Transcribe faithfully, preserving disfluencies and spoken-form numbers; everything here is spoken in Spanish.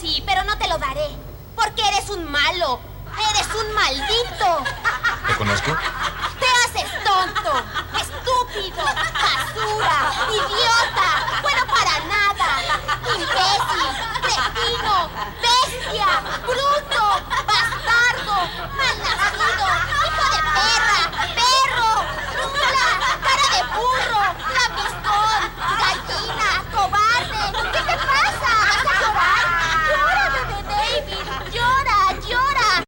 sí, pero no te lo daré. Porque eres un malo. ¡Eres un maldito! ¿Te conozco? ¡Te haces tonto!